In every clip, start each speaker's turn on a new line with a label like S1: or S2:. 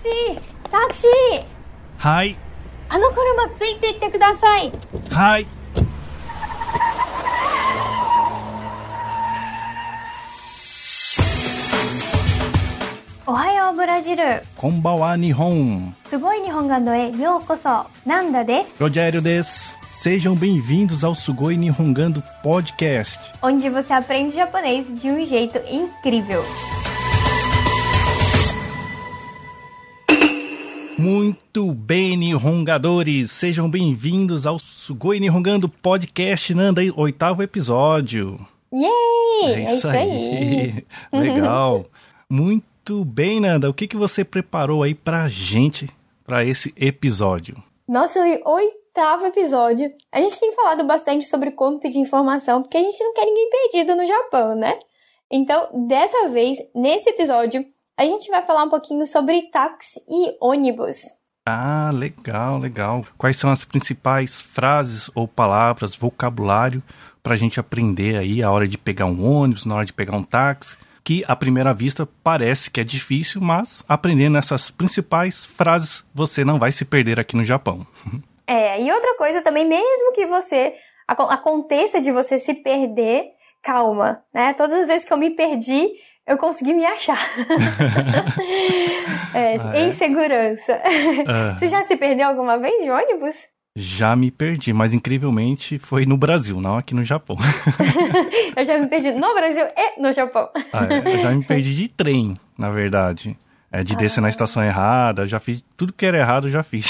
S1: Táxi! Táxi!
S2: はい。
S1: あの車ついていってください。
S2: はい。
S1: おはようブラジル。
S2: こんばんは日本。
S1: すごい日本語へようこそ。ナンダです。
S2: Rogérioです。Sejam bem-vindos ao Sugoi Nihongando Podcast,
S1: onde você aprende japonês de um jeito incrível.
S2: Muito bem, Nihongadores. Sejam bem-vindos ao Sugoi Nihongando Podcast, Nanda, 8º episódio.
S1: Yay!
S2: É isso aí. Legal. Muito bem, Nanda. O que você preparou aí pra gente, pra esse episódio?
S1: Nosso 8º episódio. A gente tem falado bastante sobre como pedir informação, porque a gente não quer ninguém perdido no Japão, né? Então, dessa vez, nesse episódio, a gente vai falar um pouquinho sobre táxi e ônibus.
S2: Ah, legal, legal. Quais são as principais frases ou palavras, vocabulário, pra gente aprender aí a hora de pegar um ônibus, na hora de pegar um táxi? Que, à primeira vista, parece que é difícil, mas aprendendo essas principais frases, você não vai se perder aqui no Japão.
S1: E outra coisa também, mesmo que aconteça de você se perder, calma, né? Todas as vezes que eu me perdi, eu consegui me achar. Em segurança. Você já se perdeu alguma vez de ônibus?
S2: Já me perdi, mas incrivelmente foi no Brasil, não aqui no Japão.
S1: Eu já me perdi no Brasil e no Japão.
S2: Eu já me perdi de trem, na verdade. De descer na estação errada, eu já fiz tudo que era errado, eu já fiz.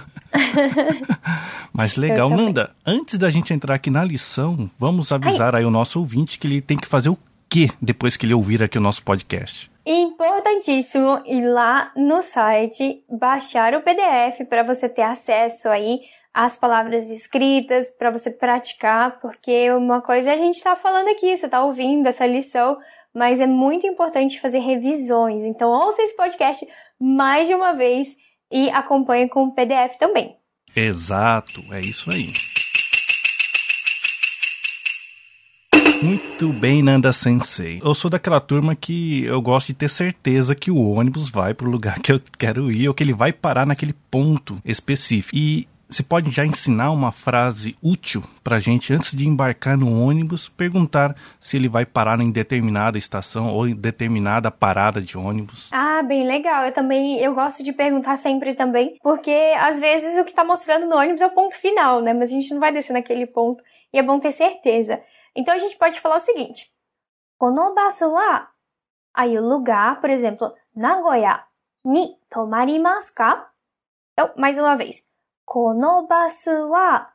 S2: Mas legal, Nanda, antes da gente entrar aqui na lição, vamos avisar aí o nosso ouvinte que ele tem que fazer o quê depois que ele ouvir aqui o nosso podcast?
S1: Importantíssimo ir lá no site, baixar o PDF para você ter acesso aí às palavras escritas, para você praticar, porque uma coisa a gente está falando aqui, você está ouvindo essa lição, mas é muito importante fazer revisões. Então, ouça esse podcast mais de uma vez e acompanhe com o PDF também.
S2: Exato, é isso aí. Muito bem, Nanda Sensei. Eu sou daquela turma que eu gosto de ter certeza que o ônibus vai para o lugar que eu quero ir ou que ele vai parar naquele ponto específico. E você pode já ensinar uma frase útil pra gente antes de embarcar no ônibus, perguntar se ele vai parar em determinada estação ou em determinada parada de ônibus.
S1: Ah, bem legal. Eu gosto de perguntar sempre também, porque às vezes o que tá mostrando no ônibus é o ponto final, né? Mas a gente não vai descer naquele ponto e é bom ter certeza. Então a gente pode falar o seguinte: Kono basu wa, aí o lugar, por exemplo, Nagoya ni tomarimasu ka? Então, mais uma vez. Kono basu wa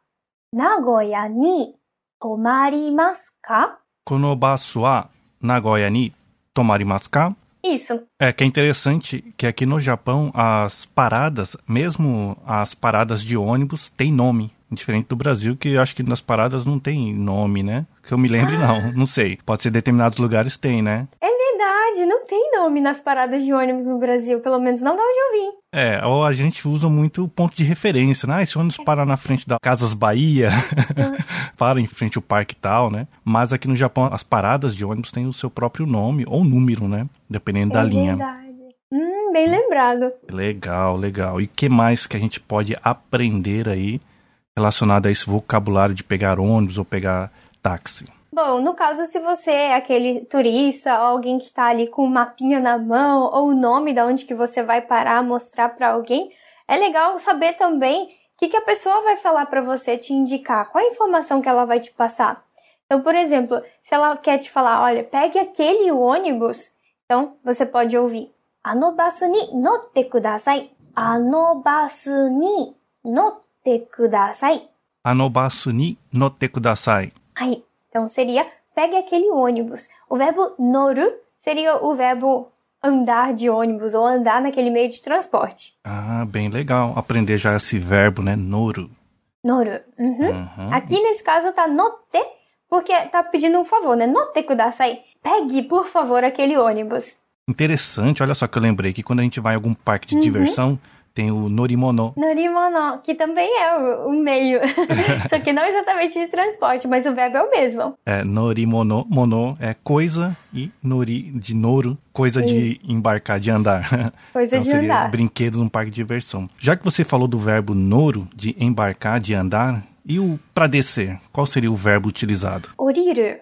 S1: Nagoya ni tomarimasu ka?
S2: Kono basu wa Nagoya ni tomarimasu ka?
S1: Isso.
S2: Que é interessante que aqui no Japão as paradas, mesmo as paradas de ônibus, tem nome. Diferente do Brasil, que eu acho que nas paradas não tem nome, né? Que eu me lembre, não sei. Pode ser determinados lugares tem, né?
S1: É verdade, não tem nome nas paradas de ônibus no Brasil, pelo menos não da onde eu vim.
S2: Ou a gente usa muito o ponto de referência, né? Esse ônibus para na frente da Casas Bahia, para em frente ao parque e tal, né? Mas aqui no Japão, as paradas de ônibus têm o seu próprio nome ou número, né? Dependendo da linha. É
S1: verdade. Bem lembrado.
S2: Legal. E o que mais que a gente pode aprender aí relacionado a esse vocabulário de pegar ônibus ou pegar táxi?
S1: Bom, no caso, se você é aquele turista ou alguém que está ali com um mapinha na mão ou o nome de onde que você vai parar, mostrar para alguém, é legal saber também o que a pessoa vai falar para você, te indicar, qual a informação que ela vai te passar. Então, por exemplo, se ela quer te falar, olha, pegue aquele ônibus, então você pode ouvir Ano basu ni notte kudasai. Ano basu ni notte kudasai.
S2: Ano basu ni notte kudasai.
S1: Aí, então seria pegue aquele ônibus. O verbo noru seria o verbo andar de ônibus ou andar naquele meio de transporte.
S2: Ah, bem legal. Aprender já esse verbo, né? Noru.
S1: Noru. Aqui nesse caso tá notte, porque tá pedindo um favor, né? Notte kudasai. Pegue, por favor, aquele ônibus.
S2: Interessante. Olha só que eu lembrei que quando a gente vai em algum parque de diversão, tem o norimono.
S1: Norimono, que também é o meio. Só que não exatamente de transporte, mas o verbo é o mesmo.
S2: Norimono, mono é coisa e nori de noro, coisa de embarcar, de andar.
S1: Coisa
S2: então,
S1: de
S2: seria
S1: andar.
S2: brinquedo num parque de diversão. Já que você falou do verbo noro, de embarcar, de andar, e o para descer, qual seria o verbo utilizado?
S1: Oriru.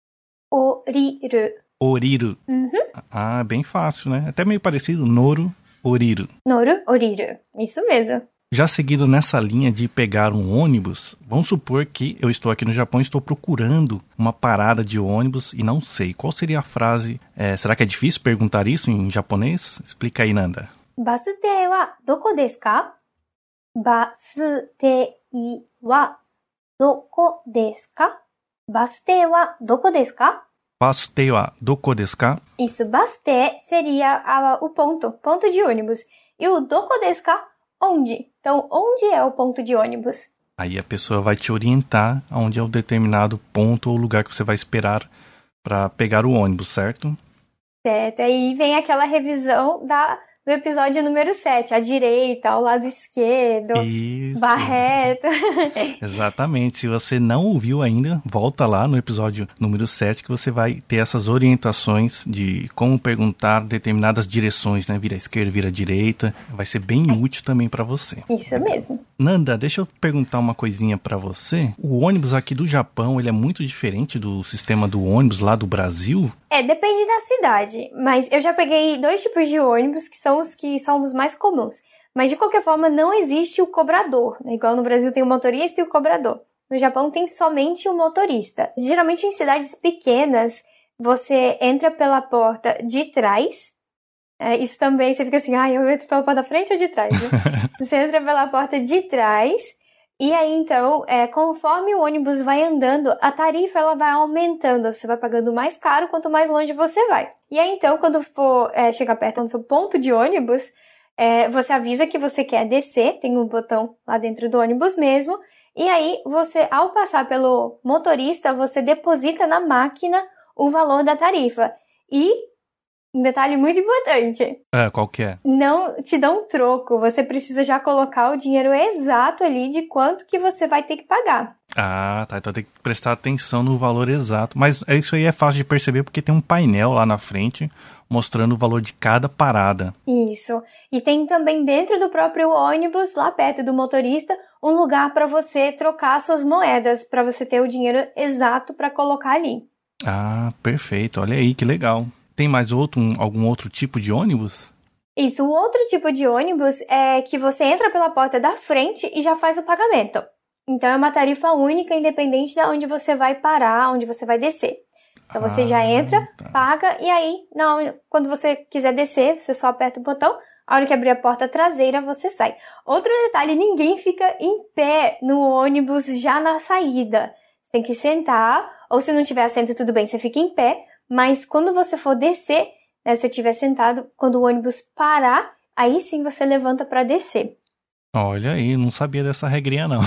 S1: Oriru.
S2: Oriru. Ah, bem fácil, né? Até meio parecido, noro, oriru.
S1: Noru, oriru. Isso mesmo.
S2: Já seguido nessa linha de pegar um ônibus, vamos supor que eu estou aqui no Japão e estou procurando uma parada de ônibus e não sei. Qual seria a frase? Será que é difícil perguntar isso em japonês? Explica aí, Nanda.
S1: Basutei wa doko desu ka? Basutei wa doko desu ka? Basutei wa doko desu ka?
S2: Basutei wa doko desu ka?
S1: Isso, basutei seria o ponto de ônibus. E o doko desu ka? Onde? Então, onde é o ponto de ônibus?
S2: Aí a pessoa vai te orientar aonde é o determinado ponto ou lugar que você vai esperar para pegar o ônibus, certo?
S1: Certo, aí vem aquela revisão do episódio número 7, à direita, ao lado esquerdo,
S2: Isso.
S1: Barreto.
S2: Exatamente. Se você não ouviu ainda, volta lá no episódio número 7 que você vai ter essas orientações de como perguntar determinadas direções, né? Vira à esquerda, vira à direita. Vai ser bem útil também para você.
S1: Isso mesmo.
S2: Nanda, deixa eu perguntar uma coisinha para você. O ônibus aqui do Japão, ele é muito diferente do sistema do ônibus lá do Brasil?
S1: Depende da cidade, mas eu já peguei 2 tipos de ônibus que são os mais comuns. Mas de qualquer forma não existe o cobrador, né? Igual no Brasil tem o motorista e o cobrador. No Japão tem somente o motorista. Geralmente em cidades pequenas você entra pela porta de trás. Isso também você fica assim, eu entro pela porta da frente ou de trás? Né? Você entra pela porta de trás. E aí, então, conforme o ônibus vai andando, a tarifa ela vai aumentando. Você vai pagando mais caro quanto mais longe você vai. E aí, então, quando for chegar perto do seu ponto de ônibus, você avisa que você quer descer. Tem um botão lá dentro do ônibus mesmo. E aí, você, ao passar pelo motorista, você deposita na máquina o valor da tarifa. E um detalhe muito importante.
S2: Qual que é?
S1: Não te dão troco. Você precisa já colocar o dinheiro exato ali de quanto que você vai ter que pagar.
S2: Ah, tá. Então tem que prestar atenção no valor exato. Mas isso aí é fácil de perceber porque tem um painel lá na frente mostrando o valor de cada parada.
S1: Isso. E tem também dentro do próprio ônibus, lá perto do motorista, um lugar para você trocar suas moedas, para você ter o dinheiro exato para colocar ali.
S2: Ah, perfeito. Olha aí, que legal. Tem mais algum outro tipo de ônibus?
S1: Isso, o outro tipo de ônibus é que você entra pela porta da frente e já faz o pagamento. Então é uma tarifa única, independente de onde você vai parar, onde você vai descer. Então você já entra, paga, e aí, quando você quiser descer, você só aperta o botão, a hora que abrir a porta traseira, você sai. Outro detalhe, ninguém fica em pé no ônibus já na saída. Você tem que sentar, ou se não tiver assento, tudo bem, você fica em pé. Mas quando você for descer, né, se você estiver sentado, quando o ônibus parar, aí sim você levanta para descer.
S2: Olha aí, não sabia dessa regrinha não.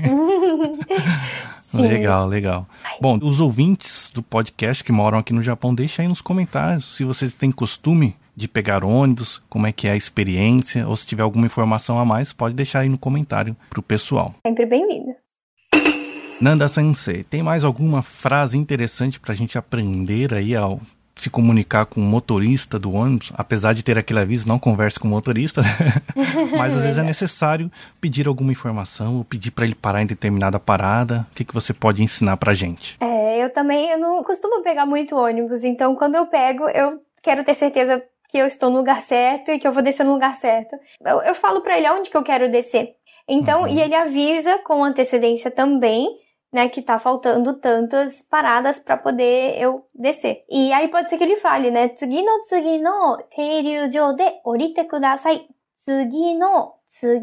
S2: Legal, legal. Bom, os ouvintes do podcast que moram aqui no Japão, deixa aí nos comentários se vocês têm costume de pegar ônibus, como é que é a experiência, ou se tiver alguma informação a mais, pode deixar aí no comentário pro pessoal.
S1: Sempre bem-vindo.
S2: Nanda-sensei, tem mais alguma frase interessante pra gente aprender aí ao se comunicar com o motorista do ônibus? Apesar de ter aquele aviso, não converse com o motorista, mas às vezes é necessário pedir alguma informação ou pedir pra ele parar em determinada parada. O que você pode ensinar pra gente?
S1: Eu não costumo pegar muito ônibus, então quando eu pego, eu quero ter certeza que eu estou no lugar certo e que eu vou descer no lugar certo. Eu falo pra ele aonde que eu quero descer. Então, e ele avisa com antecedência também, né, que tá faltando tantas paradas para poder eu descer. E aí pode ser que ele fale, né, tsugi no teiryujou de orite kudasai. Tsugi no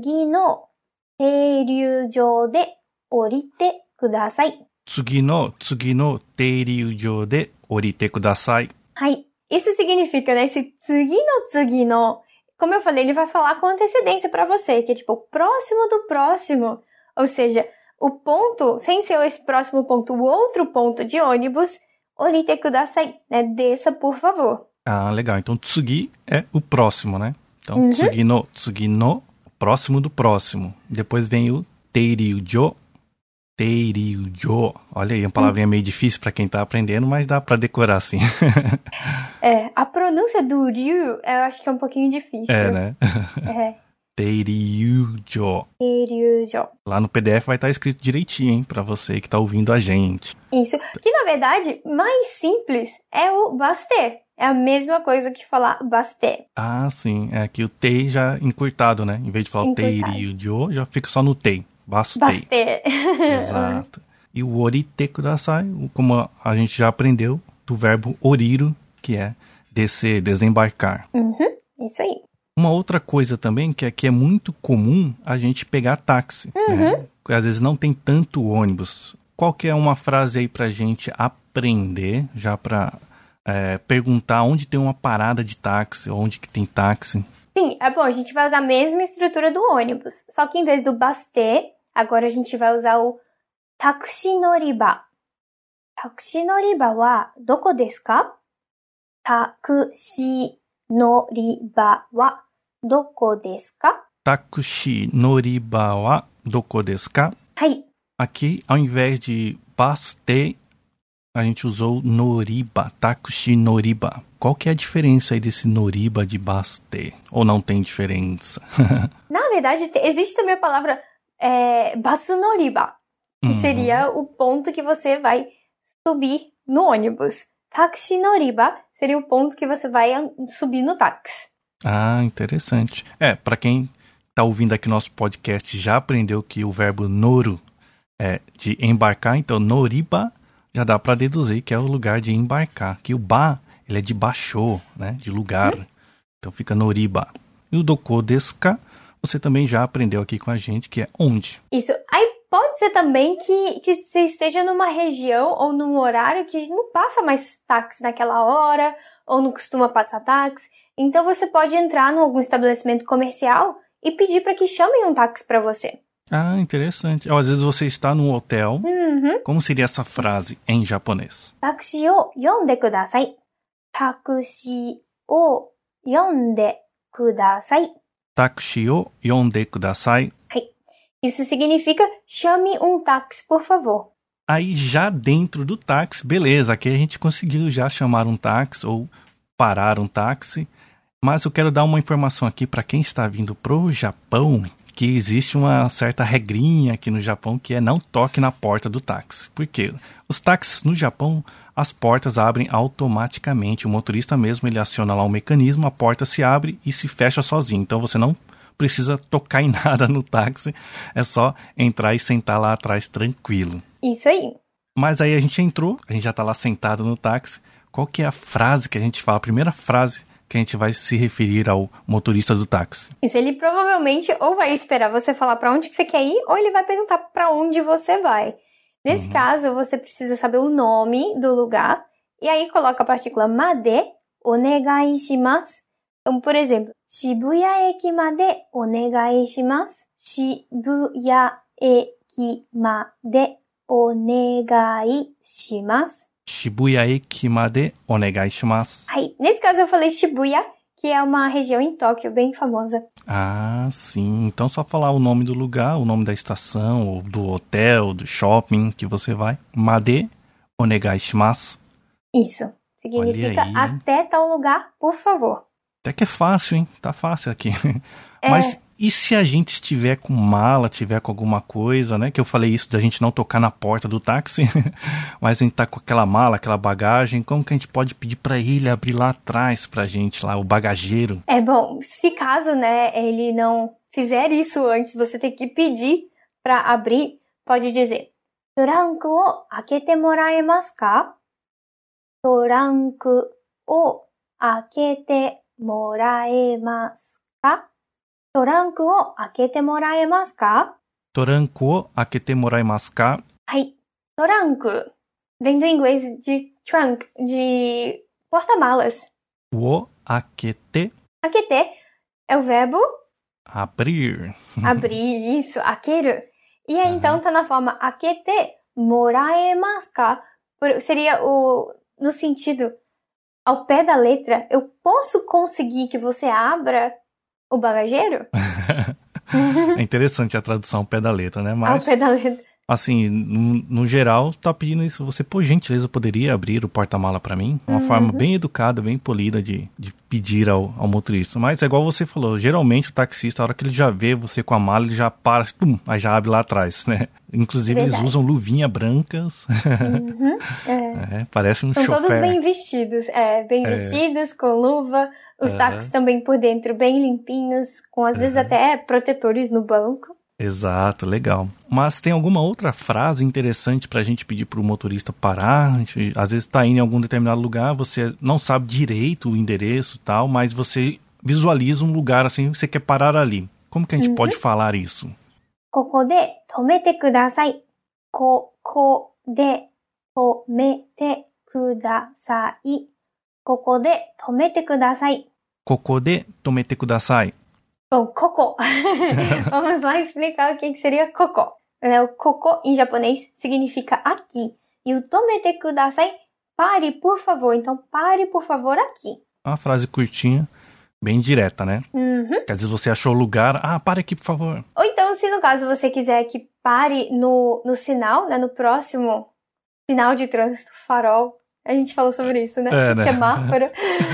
S1: teiryujou de orite kudasai.
S2: Tsugi no teiryujou de orite kudasai.
S1: Isso significa, né, esse tsugi no, como eu falei, ele vai falar com antecedência para você, que é tipo o próximo do próximo. Ou seja, o ponto, sem ser esse próximo ponto, o outro ponto de ônibus, orite kudasai, né? Desça, por favor.
S2: Ah, legal. Então, tsugi é o próximo, né? Então, tsugi no, próximo do próximo. Depois vem o teiryu-jo. Teiryu-jo. Olha aí, uma palavrinha meio difícil para quem tá aprendendo, mas dá para decorar sim.
S1: A pronúncia do ryu eu acho que é um pouquinho difícil.
S2: Né?
S1: Teiryu-jo.
S2: Lá no PDF vai estar escrito direitinho, hein? Pra você que tá ouvindo a gente.
S1: Isso. Que, na verdade, mais simples é o baste. É a mesma coisa que falar baste.
S2: Ah, sim. É que o tei já encurtado, né? Em vez de falar o teiryu-jo, já fica só no tei. Baste. Exato. E o orite kudasai, como a gente já aprendeu, do verbo oriru, que é descer, desembarcar.
S1: Isso aí.
S2: Uma outra coisa também, que aqui é muito comum a gente pegar táxi, né? Às vezes não tem tanto ônibus. Qual que é uma frase aí pra gente aprender, já pra perguntar onde tem uma parada de táxi, onde que tem táxi?
S1: Sim, é bom, a gente vai usar a mesma estrutura do ônibus. Só que em vez do baste, agora a gente vai usar o takushi noriba. Takushi noriba wa doko desu ka? Takushi noriba wa doko desu ka?
S2: Takushi noriba wa doko desu ka? Aqui, ao invés de baste, a gente usou noriba, takushi noriba. Qual que é a diferença aí desse noriba de baste? Ou não tem diferença?
S1: Na verdade, existe também a palavra basu noriba, que seria o ponto que você vai subir no ônibus. Takushi noriba seria o ponto que você vai subir no táxi.
S2: Ah, interessante. Para quem tá ouvindo aqui nosso podcast já aprendeu que o verbo noru é de embarcar, então noriba já dá para deduzir que é o lugar de embarcar. Que o ba, ele é de baixo, né, de lugar. Então fica noriba. E o doko desu ka, você também já aprendeu aqui com a gente, que é onde.
S1: Isso. Aí pode ser também que você esteja numa região ou num horário que não passa mais táxi naquela hora, ou não costuma passar táxi. Então você pode entrar em algum estabelecimento comercial e pedir para que chamem um táxi para você.
S2: Ah, interessante. Às vezes você está num hotel. Como seria essa frase em japonês?
S1: Taxi o yonde kudasai. Taxi o yonde kudasai.
S2: Taxi o yonde kudasai.
S1: Isso significa chame um táxi, por favor.
S2: Aí já dentro do táxi, beleza, aqui a gente conseguiu já chamar um táxi ou parar um táxi. Mas eu quero dar uma informação aqui para quem está vindo pro Japão, que existe uma certa regrinha aqui no Japão que é não toque na porta do táxi. Por quê? Os táxis no Japão, as portas abrem automaticamente. O motorista mesmo, ele aciona lá um mecanismo, a porta se abre e se fecha sozinho. Então você não precisa tocar em nada no táxi, é só entrar e sentar lá atrás tranquilo.
S1: Isso aí.
S2: Mas aí a gente entrou, a gente já tá lá sentado no táxi. Qual que é a frase que a gente fala? A primeira frase que a gente vai se referir ao motorista do táxi.
S1: Isso, ele provavelmente ou vai esperar você falar para onde que você quer ir, ou ele vai perguntar para onde você vai. Nesse caso, você precisa saber o nome do lugar, e aí coloca a partícula made, onegai shimasu. Então, por exemplo, Shibuya eki made onegai shimasu. Shibuya eki made onegai shimasu.
S2: Shibuya eki made onegai shimasu.
S1: Nesse caso eu falei Shibuya, que é uma região em Tóquio bem famosa.
S2: Ah, sim. Então só falar o nome do lugar, o nome da estação, ou do hotel, do shopping que você vai. Made onegai shimasu.
S1: Isso. Significa até tal lugar, por favor.
S2: Até que é fácil, hein? Tá fácil aqui. Mas e se a gente estiver com mala, tiver com alguma coisa, né? Que eu falei isso da gente não tocar na porta do táxi, mas a gente tá com aquela mala, aquela bagagem, como que a gente pode pedir para ele abrir lá atrás pra gente, lá, o bagageiro?
S1: Bom, se caso, né, ele não fizer isso antes, você tem que pedir para abrir, pode dizer, Toranku o akete moraemasu ka? Toranku o akete moraemasu ka? Toranku o akete moraemasu ka?
S2: Toranku o akete moraemasu ka?
S1: Toranku vem do inglês de trunk, de porta-malas.
S2: O akete.
S1: Akete é o verbo
S2: abrir.
S1: Abrir, isso, akeru. E aí então tá na forma akete moraemasu ka? Seria no sentido ao pé da letra, eu posso conseguir que você abra o bagageiro?
S2: É interessante a tradução ao pé da letra, né? Mas,
S1: ao pé da letra.
S2: assim, no geral, tá pedindo isso. Você, por gentileza, poderia abrir o porta-mala pra mim? Uma forma bem educada, bem polida de pedir ao motorista. Mas é igual você falou, geralmente o taxista, a hora que ele já vê você com a mala, ele já para, pum, aí já abre lá atrás, né? Inclusive, eles usam luvinha brancas. Parece um
S1: São
S2: chofer.
S1: São todos bem vestidos, bem vestidos, com luva. Os táxis também por dentro bem limpinhos, com às vezes até protetores no banco.
S2: Exato, legal. Mas tem alguma outra frase interessante pra gente pedir pro motorista parar? A gente, às vezes tá indo em algum determinado lugar, você não sabe direito o endereço e tal, mas você visualiza um lugar assim, você quer parar ali. Como que a gente pode falar isso?
S1: ここで止めてください。ここで止めてください。ここで止めてください。
S2: ここで止めてください。
S1: Bom, coco. Vamos lá explicar o que seria coco. O coco, em japonês, significa aqui. E o tomete kudasai, pare, por favor. Então, pare, por favor, aqui.
S2: Uma frase curtinha, bem direta, né? Que às vezes você achou o lugar, pare aqui, por favor.
S1: Ou então, se no caso você quiser que pare no sinal, né, no próximo sinal de trânsito, farol. A gente falou sobre isso, né? Semáforo.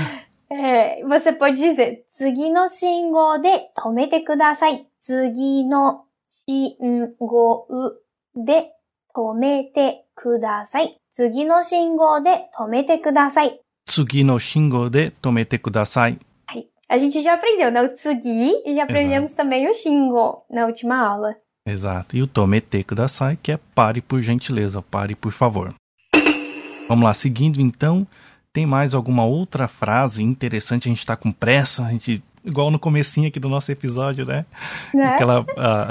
S1: Você pode dizer, 次の信号で止めてください。次の信号で止めてください。次の信号で止めてください。
S2: 次の信号で止めてください。
S1: A gente já aprendeu, né? O tsugi e já aprendemos também o shingo na última aula.
S2: Exato. E o tomete kudasai, que é pare por gentileza, pare por favor. Vamos lá, seguindo então. Tem mais alguma outra frase interessante? A gente tá com pressa, a gente, igual no comecinho aqui do nosso episódio, né? Aquela,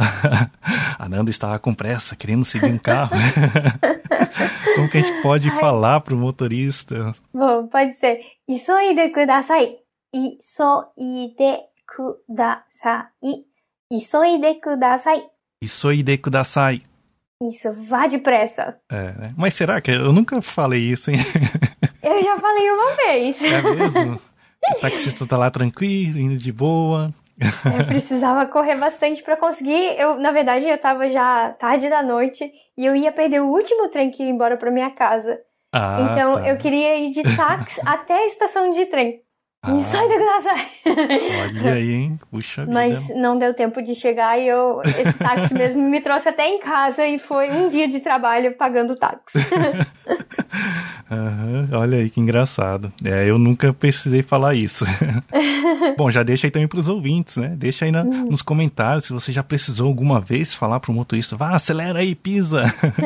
S2: a Nanda estava com pressa, querendo seguir um carro. Como que a gente pode falar pro motorista?
S1: Bom, pode ser, 急いでください。急いでください。急いでください。
S2: 急いでください。
S1: Isso, vá depressa.
S2: Né? Mas será que eu nunca falei isso, hein?
S1: Eu já falei uma vez.
S2: É mesmo? O taxista tá lá tranquilo, indo de boa.
S1: Eu precisava correr bastante pra conseguir. Na verdade, eu tava já tarde da noite e eu ia perder o último trem que ia embora pra minha casa. Então, eu queria ir de táxi até a estação de trem. Sai da graça!
S2: Olha aí, hein? Puxa vida.
S1: Mas não deu tempo de chegar e esse táxi mesmo me trouxe até em casa e foi um dia de trabalho pagando o táxi.
S2: Olha aí que engraçado. Eu nunca precisei falar isso. Bom, já deixa aí também pros ouvintes, né? Deixa aí nos comentários se você já precisou alguma vez falar pro motorista, vá, acelera aí, pisa.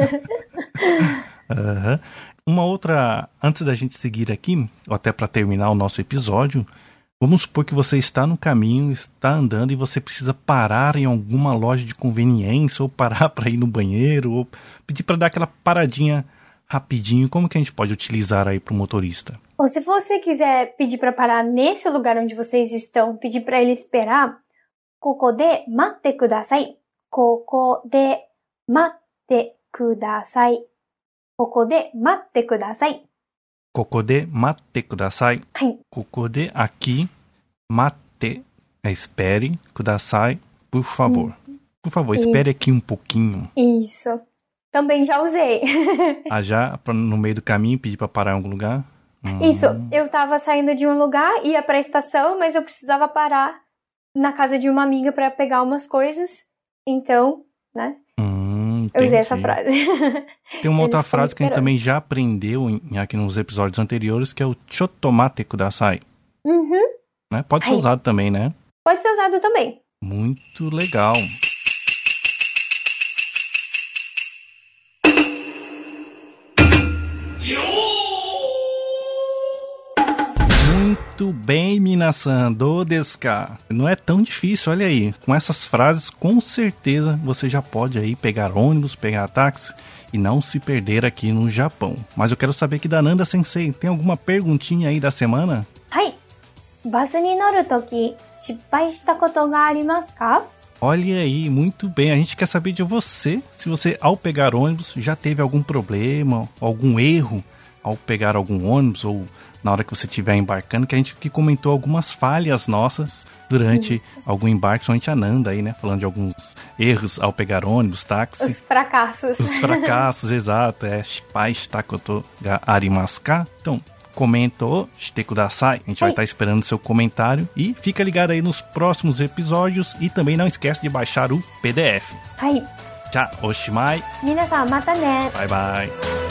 S2: Uma outra, antes da gente seguir aqui, ou até para terminar o nosso episódio, vamos supor que você está no caminho, está andando e você precisa parar em alguma loja de conveniência, ou parar para ir no banheiro, ou pedir para dar aquela paradinha rapidinho. Como que a gente pode utilizar aí para o motorista?
S1: Ou se você quiser pedir para parar nesse lugar onde vocês estão, pedir para ele esperar, ここで待ってください。ここで待ってください。ここで待ってください。
S2: ここで待ってください。ここでaqui, mate, espere, kudasai, por favor. Por favor, espere aqui um pouquinho.
S1: Isso. Também já usei.
S2: Já no meio do caminho, pedir para parar em algum lugar?
S1: Isso. Eu tava saindo de um lugar, ia pra estação, mas eu precisava parar na casa de uma amiga para pegar umas coisas. Então, né? Eu usei essa frase.
S2: Tem uma outra frase que a gente também já aprendeu aqui nos episódios anteriores, que é o chotomate kudasai. Né? Pode ser usado também, né?
S1: Pode ser usado também.
S2: Muito legal. Muito bem, minasan, do desu ka? Não é tão difícil, olha aí. Com essas frases, com certeza você já pode aí pegar ônibus, pegar táxi e não se perder aqui no Japão. Mas eu quero saber aqui da Nanda Sensei, tem alguma perguntinha aí da semana?
S1: Basu ni noru toki, shippai shita koto ga arimasu ka?
S2: Olha aí, muito bem. A gente quer saber de você, se você ao pegar ônibus já teve algum problema, algum erro ao pegar algum ônibus ou na hora que você estiver embarcando, que a gente que comentou algumas falhas nossas durante algum embarque, somente a Nanda aí, né? Falando de alguns erros ao pegar ônibus, táxi.
S1: Os fracassos.
S2: Os fracassos, exato. Pai está koto ga arimasu ka? Então, comenta o shite kudasai. A gente vai estar esperando o seu comentário. E fica ligado aí nos próximos episódios. E também não esquece de baixar o PDF.
S1: Hai.
S2: Tchau, oshimai.
S1: Minasan, mata ne.
S2: Bye, bye.